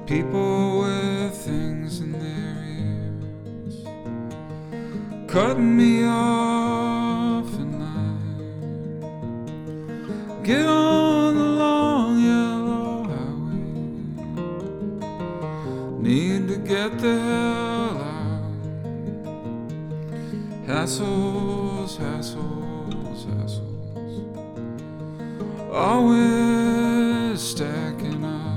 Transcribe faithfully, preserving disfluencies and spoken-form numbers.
People with things in their ears, cutting me off at night. Get on the long yellow highway, need to get the hell out. Hassles, hassles, hassles, always stacking up.